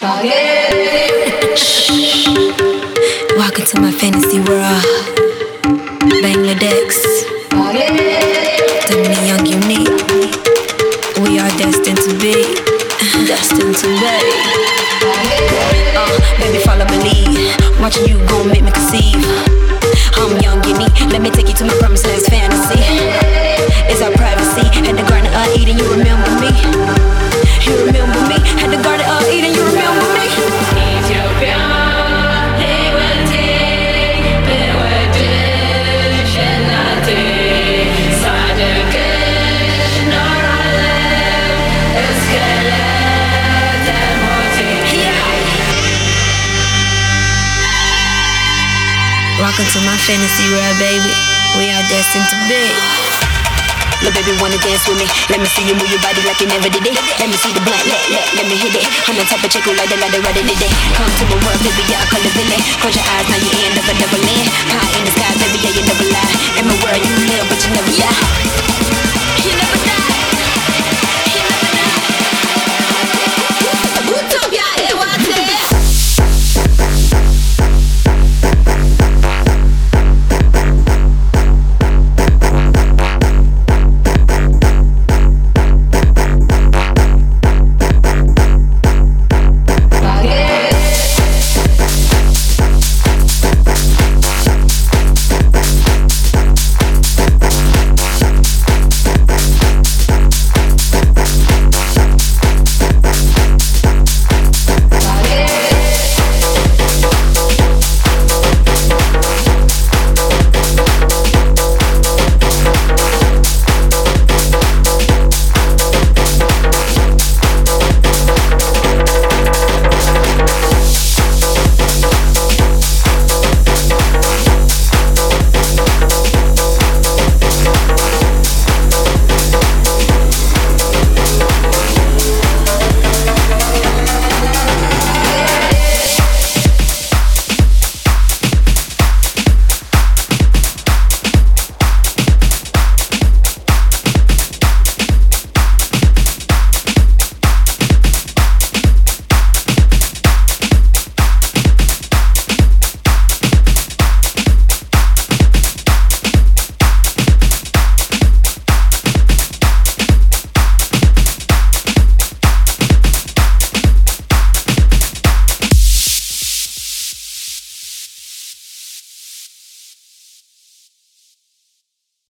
Welcome to my fantasy world. Bangladesh. Dominion Young Unique. We are destined to be. Destined to be. Baby, follow, believe. Watching you gon' make me conceive. I'm young, unique. Let me take you to my promised land's fantasy. It's our privacy. At the Garden of Eden, you remember me. You remember me. At the Garden of Eden, you remember me. Ethiopia, welcome to my fantasy world, baby. We are destined to be. Little baby, wanna dance with me? Let me see you move your body like you never did it. Let me see the blunt, let me hit it. I'm the type of chick who like the right in the day. Come to my world, baby, yeah, I call it villain. Close your eyes, now you end up a double in. High in the sky, baby, yeah, you never lie. In my world, you live, but you never die. You never